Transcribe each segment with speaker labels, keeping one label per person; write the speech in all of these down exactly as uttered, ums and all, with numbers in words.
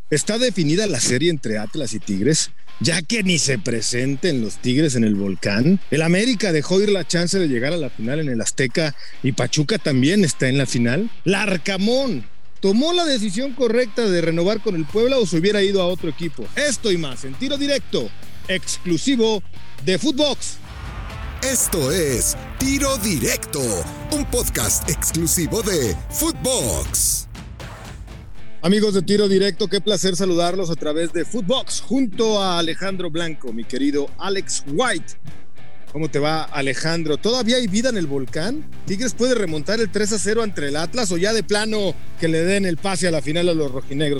Speaker 1: ¿Está definida la serie entre Atlas y Tigres? Ya que ni se presenten los Tigres en el Volcán. El América dejó ir la chance de llegar a la final en el Azteca y Pachuca también está en la final. Larcamón, ¿tomó la decisión correcta de renovar con el Puebla o se hubiera ido a otro equipo? Esto y más en Tiro Directo, exclusivo de Footbox.
Speaker 2: Esto es Tiro Directo, un podcast exclusivo de Footbox.
Speaker 1: Amigos de Tiro Directo, qué placer saludarlos a través de Footbox junto a Alejandro Blanco, mi querido Alex White. ¿Cómo te va, Alejandro? ¿Todavía hay vida en el Volcán? ¿Tigres puede remontar el tres a cero ante el Atlas o ya de plano que le den el pase a la final a los rojinegros?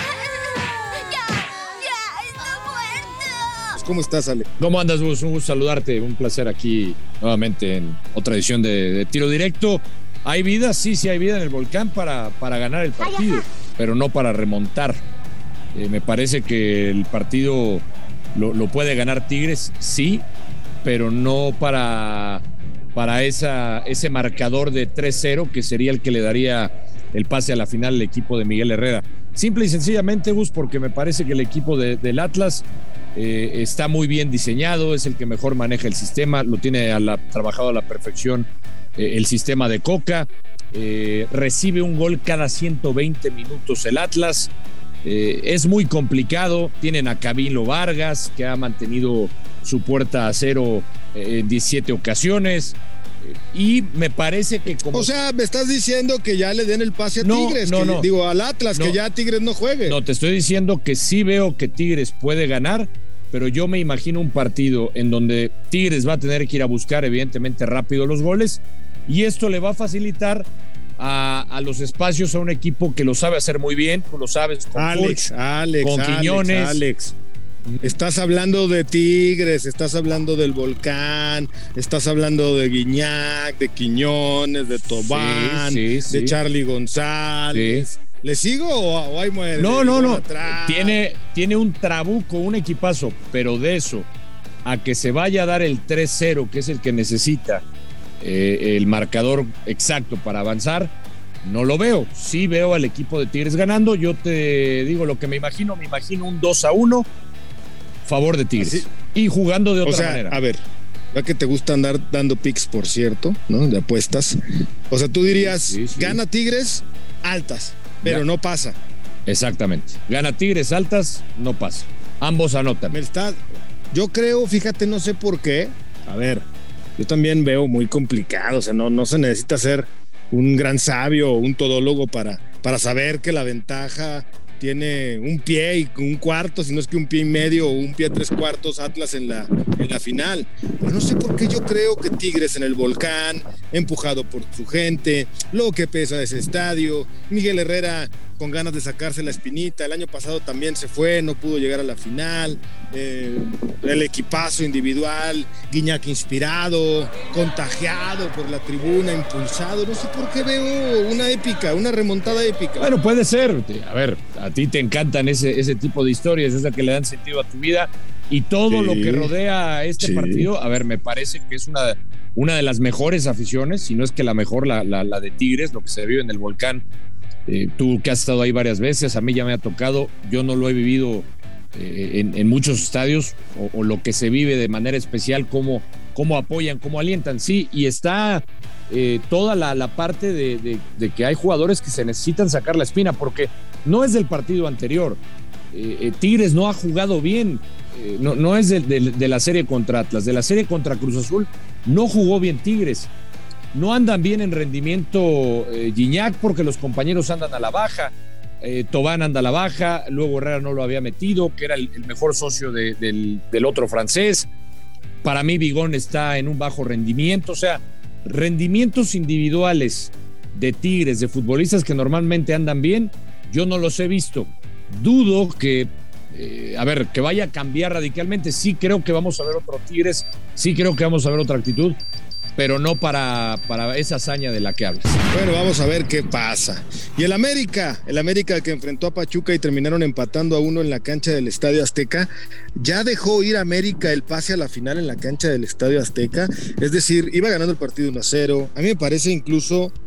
Speaker 1: ¿Cómo estás, Ale?
Speaker 3: ¿Cómo andas, Gus? Un gusto saludarte, un placer aquí nuevamente en otra edición de, de Tiro Directo. ¿Hay vida? Sí, sí hay vida en el Volcán para, para ganar el partido, pero no para remontar. Eh, me parece que el partido lo, lo puede ganar Tigres, sí, pero no para, para esa, ese marcador de tres cero que sería el que le daría el pase a la final al equipo de Miguel Herrera. Simple y sencillamente, Gus, porque me parece que el equipo de, del Atlas eh, está muy bien diseñado, es el que mejor maneja el sistema, lo tiene a la, trabajado a la perfección eh, el sistema de Coca, eh, recibe un gol cada ciento veinte minutos el Atlas, eh, es muy complicado, tienen a Camilo Vargas, que ha mantenido su puerta a cero eh, en diecisiete ocasiones, y me parece que como...
Speaker 1: O sea, me estás diciendo que ya le den el pase a
Speaker 3: no,
Speaker 1: Tigres,
Speaker 3: no,
Speaker 1: que,
Speaker 3: no.
Speaker 1: digo, al Atlas,
Speaker 3: no.
Speaker 1: que ya Tigres no juegue.
Speaker 3: No, te estoy diciendo que sí veo que Tigres puede ganar, pero yo me imagino un partido en donde Tigres va a tener que ir a buscar evidentemente rápido los goles, y esto le va a facilitar a, a los espacios a un equipo que lo sabe hacer muy bien, tú lo sabes, con
Speaker 1: Alex,
Speaker 3: Furch,
Speaker 1: Alex,
Speaker 3: con
Speaker 1: Alex,
Speaker 3: Quiñones.
Speaker 1: Alex. Estás hablando de Tigres, estás hablando del Volcán, estás hablando de Guiñac, de Quiñones, de Tobán,
Speaker 3: sí, sí,
Speaker 1: de
Speaker 3: sí.
Speaker 1: Charlie González.
Speaker 3: Sí.
Speaker 1: ¿Le sigo o, o ahí muere?
Speaker 3: No, no, no.
Speaker 1: Atrás?
Speaker 3: Tiene, tiene un trabuco, un equipazo, pero de eso a que se vaya a dar el tres cero, que es el que necesita eh, el marcador exacto para avanzar, no lo veo. Sí veo al equipo de Tigres ganando. Yo te digo lo que me imagino, me imagino un dos a uno favor de Tigres.
Speaker 1: Así.
Speaker 3: Y jugando de otra
Speaker 1: o sea,
Speaker 3: manera.
Speaker 1: A ver, ya que te gusta andar dando picks, por cierto, ¿no? De apuestas. O sea, tú dirías,
Speaker 3: Sí, sí.
Speaker 1: gana Tigres, altas, pero
Speaker 3: Ya.
Speaker 1: no pasa.
Speaker 3: Exactamente. Gana Tigres, altas, no pasa. Ambos anotan.
Speaker 1: Me está, yo creo, fíjate, no sé por qué. A ver, yo también veo muy complicado. O sea, no, no se necesita ser un gran sabio o un todólogo para, para saber que la ventaja tiene un pie y un cuarto, si no es que un pie y medio o un pie tres cuartos Atlas en la, en la final. Pero no sé por qué yo creo que Tigres en el Volcán, empujado por su gente, lo que pesa ese estadio, Miguel Herrera con ganas de sacarse la espinita, el año pasado también se fue, no pudo llegar a la final, eh, el equipazo individual, Guiñac inspirado, contagiado por la tribuna, impulsado, no sé por qué veo una épica, una remontada épica.
Speaker 3: Bueno, puede ser. A ver, a ti te encantan ese, ese tipo de historias, es la que le dan sentido a tu vida. Y todo
Speaker 1: Sí,
Speaker 3: lo que rodea a este
Speaker 1: sí.
Speaker 3: partido, a ver, me parece que es una, una de las mejores aficiones, si no es que la mejor, la, la, la de Tigres, lo que se vive en el Volcán. Eh, tú que has estado ahí varias veces, a mí ya me ha tocado, yo no lo he vivido eh, en, en muchos estadios, o, o lo que se vive de manera especial, cómo, cómo apoyan, cómo alientan, sí, y está eh, toda la, la parte de, de, de que hay jugadores que se necesitan sacar la espina, porque no es del partido anterior, eh, eh, Tigres no ha jugado bien, eh, no, no es de, de, de la serie contra Atlas, de la serie contra Cruz Azul, no jugó bien Tigres. No andan bien en rendimiento eh, Guiñac porque los compañeros andan a la baja, eh, Tobán anda a la baja, luego Herrera no lo había metido, que era el, el mejor socio de, del, del otro francés. Para mí Bigón está en un bajo rendimiento, o sea, rendimientos individuales de Tigres, de futbolistas que normalmente andan bien, yo no los he visto. Dudo que, eh, a ver, que vaya a cambiar radicalmente. Sí creo que vamos a ver otro Tigres, sí creo que vamos a ver otra actitud, pero no para, para esa hazaña de la que hablas.
Speaker 1: Bueno, vamos a ver qué pasa. Y el América, el América que enfrentó a Pachuca y terminaron empatando a uno en la cancha del Estadio Azteca, ya dejó ir a América el pase a la final en la cancha del Estadio Azteca, es decir, iba ganando el partido uno a cero. A mí me parece incluso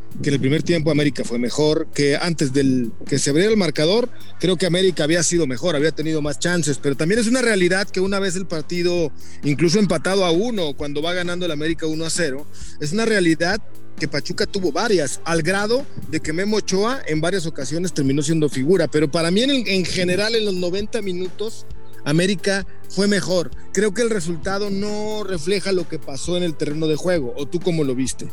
Speaker 1: que en el primer tiempo América fue mejor, que antes del que se abriera el marcador, creo que América había sido mejor, había tenido más chances, pero también es una realidad que una vez el partido, incluso empatado a uno, cuando va ganando el América uno a cero, es una realidad que Pachuca tuvo varias, al grado de que Memo Ochoa en varias ocasiones terminó siendo figura, pero para mí en, en general en los noventa minutos América fue mejor. Creo que el resultado no refleja lo que pasó en el terreno de juego, ¿o tú cómo lo viste?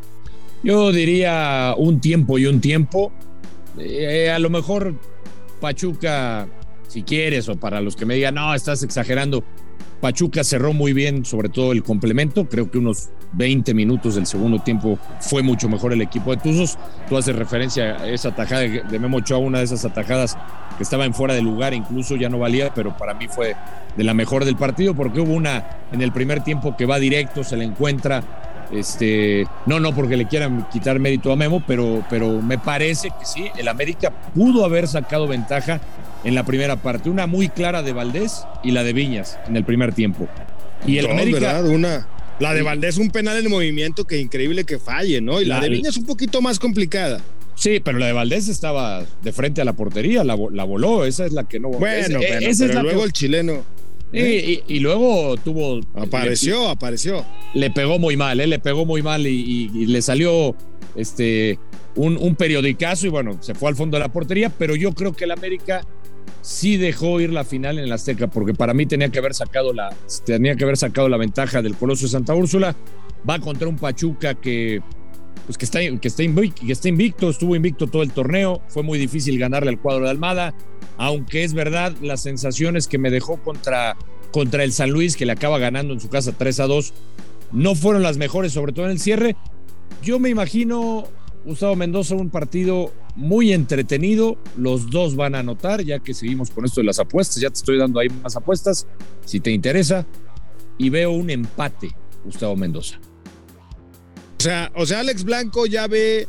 Speaker 3: Yo diría un tiempo y un tiempo. Eh, a lo mejor Pachuca, si quieres, o para los que me digan, no, estás exagerando, Pachuca cerró muy bien, sobre todo el complemento. Creo que unos veinte minutos del segundo tiempo fue mucho mejor el equipo de Tuzos. Tú haces referencia a esa atajada de Memo Ochoa, una de esas atajadas que estaba en fuera de lugar, incluso ya no valía, pero para mí fue de la mejor del partido, porque hubo una en el primer tiempo que va directo, se le encuentra, este, no, no porque le quieran quitar mérito a Memo, pero, pero me parece que sí, el América pudo haber sacado ventaja en la primera parte, una muy clara de Valdés y la de Viñas en el primer tiempo. Y el
Speaker 1: no,
Speaker 3: América,
Speaker 1: ¿verdad? Una, la de Valdés, un penal en movimiento que increíble que falle, ¿no? Y la, la de Viñas un poquito más complicada.
Speaker 3: Sí, pero la de Valdés estaba de frente a la portería, la, la voló, esa es la que no...
Speaker 1: Bueno,
Speaker 3: es,
Speaker 1: pero,
Speaker 3: esa
Speaker 1: pero
Speaker 3: es la
Speaker 1: luego
Speaker 3: que...
Speaker 1: el chileno...
Speaker 3: ¿eh? Y, y, y luego tuvo...
Speaker 1: Apareció,
Speaker 3: le,
Speaker 1: apareció.
Speaker 3: Le pegó muy mal, ¿eh? Le pegó muy mal y, y, y le salió este, un, un periodicazo y bueno, se fue al fondo de la portería, pero yo creo que el América sí dejó ir la final en el Azteca, porque para mí tenía que haber sacado la, tenía que haber sacado la ventaja del Coloso de Santa Úrsula. Va contra un Pachuca que... pues que está, que, está invicto, que está invicto, estuvo invicto todo el torneo, fue muy difícil ganarle al cuadro de Almada, aunque es verdad, las sensaciones que me dejó contra, contra el San Luis, que le acaba ganando en su casa tres a dos, no fueron las mejores, sobre todo en el cierre. Yo me imagino, Gustavo Mendoza, un partido muy entretenido, los dos van a anotar, ya que seguimos con esto de las apuestas, ya te estoy dando ahí más apuestas, si te interesa, y veo un empate, Gustavo Mendoza.
Speaker 1: O sea, o sea, Alex Blanco ya ve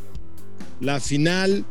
Speaker 1: la final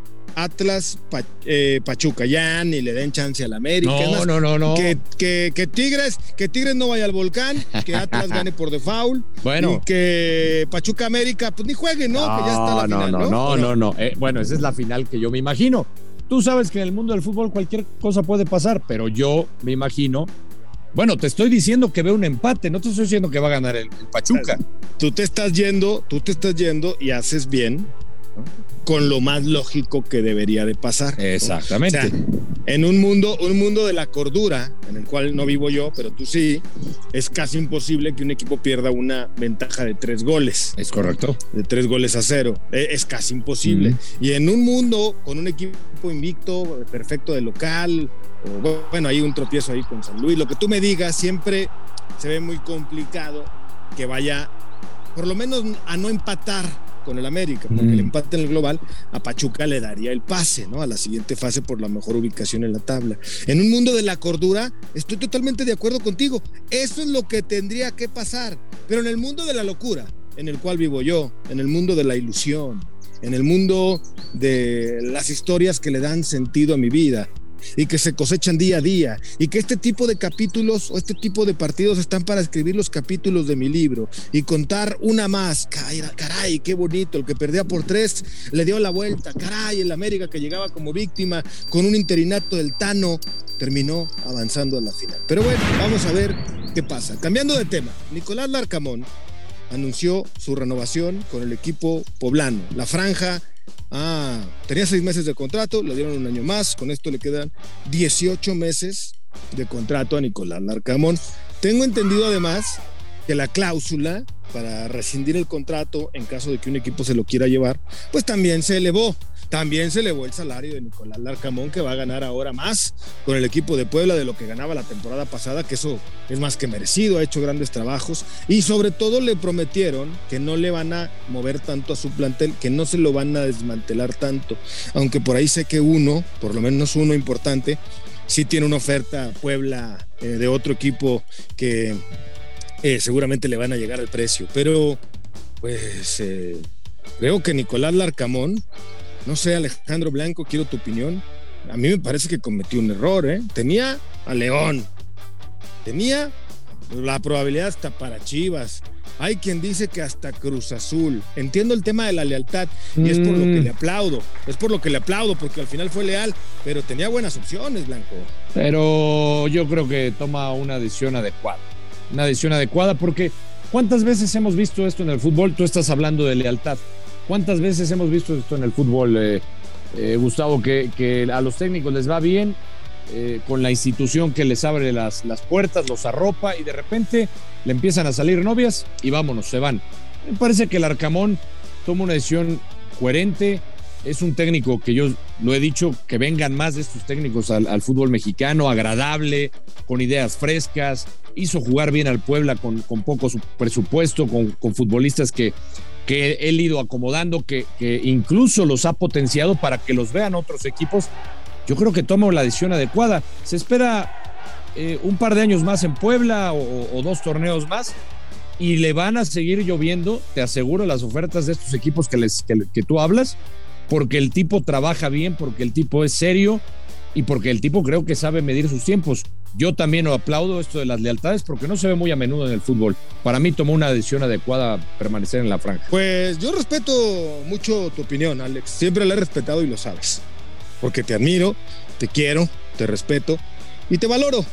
Speaker 1: Atlas pa, eh, Pachuca, ya ni le den chance al América.
Speaker 3: No,
Speaker 1: más,
Speaker 3: no, no, no.
Speaker 1: Que, que, que Tigres, que Tigres no vaya al volcán, que Atlas gane por default.
Speaker 3: Bueno.
Speaker 1: Y que Pachuca América, pues ni juegue, ¿no?
Speaker 3: No,
Speaker 1: que ya está la
Speaker 3: no,
Speaker 1: final,
Speaker 3: no,
Speaker 1: ¿no?
Speaker 3: no, no, no. Eh, bueno, esa es la final que yo me imagino. Tú sabes que en el mundo del fútbol cualquier cosa puede pasar, pero yo me imagino. Bueno, te estoy diciendo que veo un empate, no te estoy diciendo que va a ganar el, el Pachuca.
Speaker 1: Tú te estás yendo, tú te estás yendo y haces bien, ¿no? Con lo más lógico que debería de pasar, ¿no?
Speaker 3: Exactamente.
Speaker 1: O sea, en un mundo, un mundo de la cordura, en el cual no vivo yo, pero tú sí, es casi imposible que un equipo pierda una ventaja de tres goles.
Speaker 3: Es correcto.
Speaker 1: De tres goles a cero. Es casi imposible. Mm. Y en un mundo con un equipo invicto, perfecto de local, o bueno, hay un tropiezo ahí con San Luis, lo que tú me digas, siempre se ve muy complicado que vaya, por lo menos a no empatar con el América, porque mm. el empate en el global a Pachuca le daría el pase, ¿no? A la siguiente fase por la mejor ubicación en la tabla. En un mundo de la cordura, estoy totalmente de acuerdo contigo. Eso es lo que tendría que pasar. Pero en el mundo de la locura, en el cual vivo yo, en el mundo de la ilusión, en el mundo de las historias que le dan sentido a mi vida y que se cosechan día a día, y que este tipo de capítulos o este tipo de partidos están para escribir los capítulos de mi libro y contar una más. Caray, caray, qué bonito, el que perdía por tres le dio la vuelta, caray, el América que llegaba como víctima con un interinato del Tano terminó avanzando a la final. Pero bueno, vamos a ver qué pasa. Cambiando de tema, Nicolás Larcamón anunció su renovación con el equipo poblano. La franja Ah, tenía seis meses de contrato, le dieron un año más, con esto le quedan dieciocho meses de contrato a Nicolás Larcamón. Tengo entendido además que la cláusula para rescindir el contrato en caso de que un equipo se lo quiera llevar, pues también se elevó. También se elevó el salario de Nicolás Larcamón, que va a ganar ahora más con el equipo de Puebla de lo que ganaba la temporada pasada, que eso es más que merecido, ha hecho grandes trabajos y sobre todo le prometieron que no le van a mover tanto a su plantel, que no se lo van a desmantelar tanto, aunque por ahí sé que uno, por lo menos uno importante, sí tiene una oferta Puebla eh, de otro equipo que eh, seguramente le van a llegar al precio, pero pues eh, creo que Nicolás Larcamón, no sé, Alejandro Blanco, quiero tu opinión. A mí me parece que cometió un error, ¿eh? Tenía a León, tenía la probabilidad hasta para Chivas, Hay quien dice que hasta Cruz Azul. Entiendo el tema de la lealtad y mm. es por lo que le aplaudo. Es por lo que le aplaudo, porque al final fue leal, pero tenía buenas opciones, Blanco.
Speaker 3: Pero yo creo que toma una decisión adecuada. Una decisión adecuada porque ¿cuántas veces hemos visto esto en el fútbol? Tú estás hablando de lealtad. ¿Cuántas veces hemos visto esto en el fútbol, eh, eh, Gustavo? Que, que a los técnicos les va bien eh, con la institución que les abre las, las puertas, los arropa y de repente le empiezan a salir novias y vámonos, se van. Me parece que el Arcamón toma una decisión coherente. Es un técnico que yo lo he dicho, que vengan más de estos técnicos al, al fútbol mexicano, agradable, con ideas frescas. Hizo jugar bien al Puebla con, con poco presupuesto, con, con futbolistas que, que él ha ido acomodando, que, que incluso los ha potenciado para que los vean otros equipos. Yo creo que toma la decisión adecuada. Se espera eh, un par de años más en Puebla o, o dos torneos más y le van a seguir lloviendo, te aseguro, las ofertas de estos equipos que, les, que, que tú hablas, porque el tipo trabaja bien, porque el tipo es serio y porque el tipo creo que sabe medir sus tiempos. Yo también lo aplaudo esto de las lealtades porque no se ve muy a menudo en el fútbol. Para mí tomó una decisión adecuada permanecer en la franja.
Speaker 1: Pues yo respeto mucho tu opinión, Alex. Siempre la he respetado y lo sabes. Porque te admiro, te quiero, te respeto y te valoro.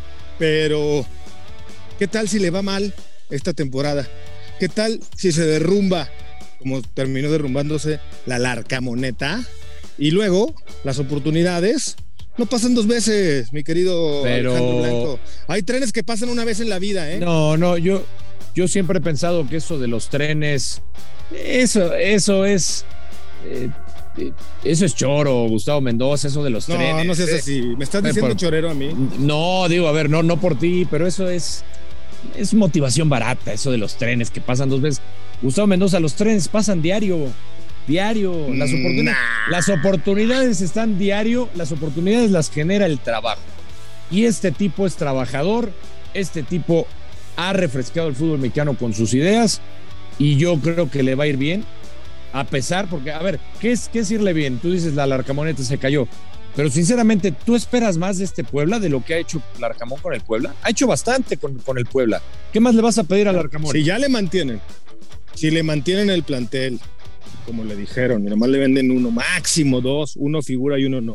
Speaker 1: Pero, ¿qué tal si le va mal esta temporada? ¿Qué tal si se derrumba, como terminó derrumbándose la Larcamoneta? Y luego, las oportunidades no pasan dos veces, mi querido
Speaker 3: Pero...
Speaker 1: Alejandro Blanco. Hay trenes que pasan una vez en la vida, ¿eh?
Speaker 3: No, no, yo, yo siempre he pensado que eso de los trenes, eso, eso es... Eh, eso es choro, Gustavo Mendoza, eso de los
Speaker 1: no,
Speaker 3: trenes.
Speaker 1: No, no seas así. ¿Me estás diciendo
Speaker 3: por,
Speaker 1: chorero a mí?
Speaker 3: No, digo, a ver, no, no por ti, pero eso es, es motivación barata, eso de los trenes que pasan dos veces. Gustavo Mendoza, los trenes pasan diario, diario. Las oportunidades, nah. las oportunidades están diario, las oportunidades las genera el trabajo. Y este tipo es trabajador, este tipo ha refrescado el fútbol mexicano con sus ideas y yo creo que le va a ir bien. A pesar, porque, a ver, ¿qué es, qué es irle bien? Tú dices, la Larcamoneta se cayó. Pero, sinceramente, ¿tú esperas más de este Puebla de lo que ha hecho Larcamón con el Puebla? Ha hecho bastante con, con el Puebla. ¿Qué más le vas a pedir al Larcamón?
Speaker 1: Si ya le mantienen, si le mantienen el plantel, como le dijeron, y nomás le venden uno, máximo dos, uno figura y uno no.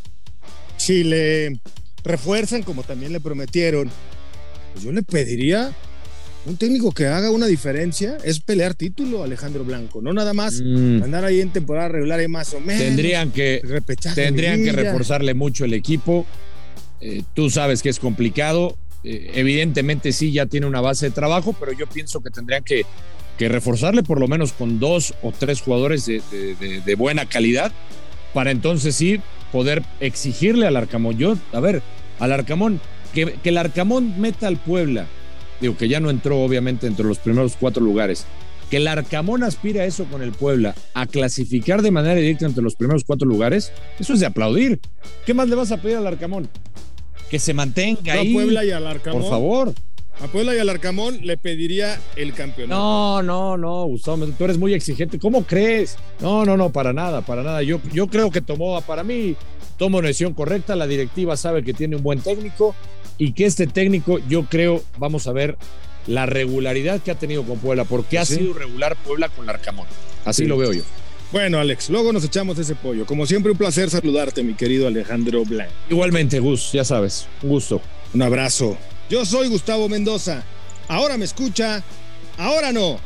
Speaker 1: Si le refuerzan, como también le prometieron, pues yo le pediría... un técnico que haga una diferencia, es pelear título, Alejandro Blanco, no nada más mm. andar ahí en temporada regular y más o menos.
Speaker 3: Tendrían que, tendrían que reforzarle mucho el equipo. Eh, tú sabes que es complicado. Eh, evidentemente sí, ya tiene una base de trabajo, pero yo pienso que tendrían que, que reforzarle por lo menos con dos o tres jugadores de, de, de, de buena calidad para entonces sí poder exigirle al Arcamón. Yo, a ver, al Arcamón, que, que el Arcamón meta al Puebla. Digo, que ya no entró obviamente entre los primeros cuatro lugares. Que el Arcamón aspira a eso con el Puebla, a clasificar de manera directa entre los primeros cuatro lugares, eso es de aplaudir. ¿Qué más le vas a pedir al Arcamón? Que se mantenga
Speaker 1: no,
Speaker 3: ahí.
Speaker 1: A Puebla y al Arcamón.
Speaker 3: Por favor.
Speaker 1: A Puebla y al Arcamón le pediría el campeonato.
Speaker 3: No, no, no, Gustavo, tú eres muy exigente. ¿Cómo crees? No, no, no, para nada, para nada. Yo, yo creo que tomó, para mí, toma una decisión correcta. La directiva sabe que tiene un buen técnico. Y que este técnico, yo creo, vamos a ver la regularidad que ha tenido con Puebla, porque ha ¿Sí? sido regular Puebla con el Arcamón. Así sí. lo veo yo.
Speaker 1: Bueno, Alex, luego nos echamos ese pollo. Como siempre, un placer saludarte, mi querido Alejandro Blanco.
Speaker 3: Igualmente, Gus, ya sabes, un gusto.
Speaker 1: Un abrazo. Yo soy Gustavo Mendoza. Ahora me escucha, ahora no.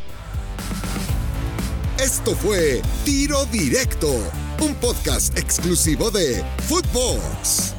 Speaker 2: Esto fue Tiro Directo, un podcast exclusivo de Footbox.